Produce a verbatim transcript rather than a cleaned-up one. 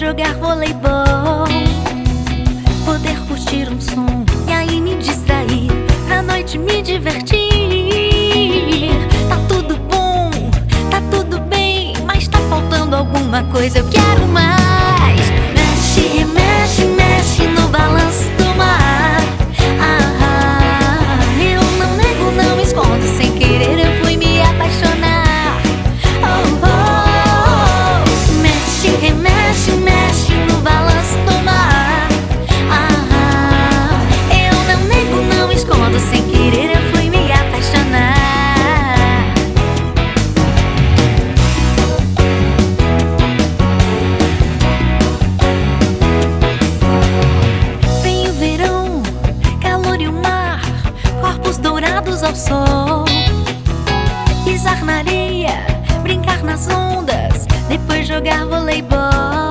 jogar voleibol, poder curtir um som e aí me distrair, pra noite me divertir. Tá tudo bom, tá tudo bem, mas tá faltando alguma coisa, eu quero mais. Mexe, mexe, mexe no balanço do mar. Ah, eu não nego, não escondo, sem querer eu fui me apaixonar. Oh, oh, mexe, mexe, mexe no balanço do mar. Ah, eu não nego, não escondo, sem querer eu fui me apaixonar. Vem o verão, calor e o mar, corpos dourados ao sol, pisar na areia, brincar nas ondas, depois jogar voleibol.